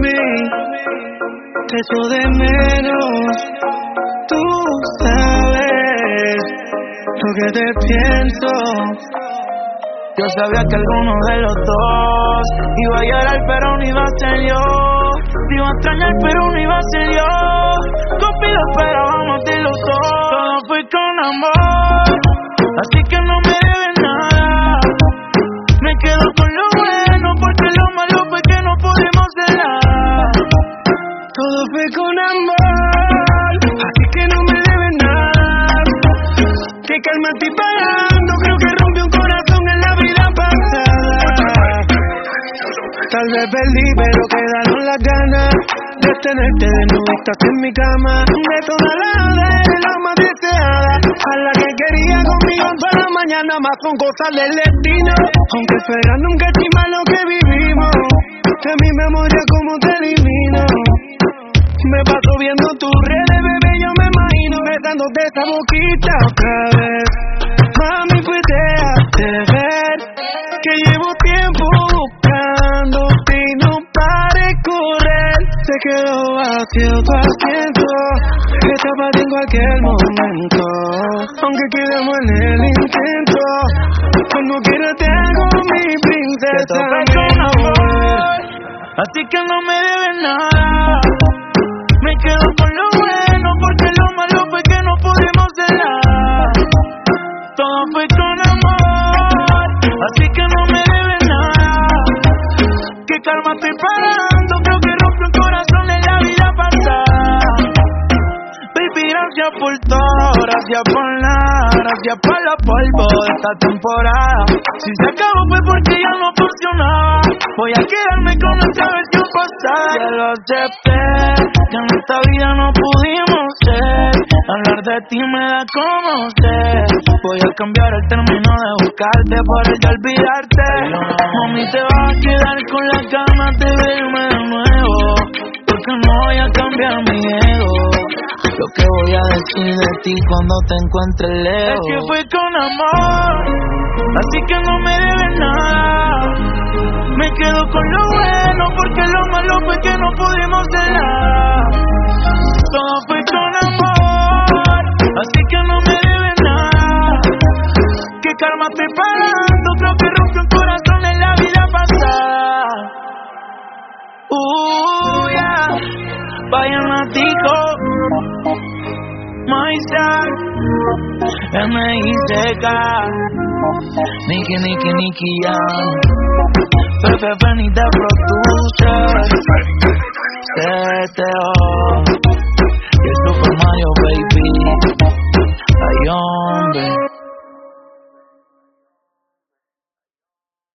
mí, te echo de menos. Tú sabes lo que te pienso. Yo sabía que alguno de los dos iba a llorar, pero no iba a ser yo. Te iba a extrañar, pero no iba a ser yo. Cupido esperábamos de los dos. Todo fue con amor, así que no me debes nada. Me quedo con lo bueno, porque lo malo fue que no pudimos ser nada. Todo fue con amor, así que no me debes nada. Que calma estoy pagando, creo que rompí un corazón en la vida pasada. Tal vez perdí, pero quedaron las ganas de tenerte de nudista en mi cama. De toda la la más deseada, a la que quería conmigo toda la mañana. Más son cosas del destino, aunque fuera nunca estima lo que vivimos. De mi memoria como te elimino. Me paso viendo tus redes, bebé, yo me imagino besándote esa boquita otra vez. Mami, pues déjate ver que llevo tiempo buscándote y no pare correr. Se quedó vacío tu asiento, escapa en cualquier momento. Aunque quedemos en el intento, cuando quiero te hago mi princesa. Te con amor, así que no me debes nada. Me quedo con lo bueno, porque lo malo fue que no pudimos ser nada. Todo fue con amor, así que no me debes nada. Que calma estoy pagando, creo que rompí un corazón en la vida pasada. Baby, gracias por todo, gracias por nada, gracias por los polvos de esta temporada. Si se acabó fue porque ya no funcionaba. Voy a quedarme con esta versión pasada. Ya lo acepté, que en esta vida no pudimos ser. Hablar de ti me da como sed. Voy a cambiar el término de buscarte por el de olvidarte. Mami, te vas a quedar con las ganas de verme de nuevo, porque no voy a cambiar mi ego. Lo que voy a decir de ti cuando te encuentre lejos es que fue con amor, así que no me debes nada. Me quedo con lo bueno, porque lo malo fue que no pudimos ser nada. Todo fue con amor, así que no me debes nada. Que karma estoy pagando, creo que rompí un corazón en la vida pasada. Yeah, vayan a Tico, Maizar, M.I.C.K, Nicky Young, Pepe Benny the producer, CTO.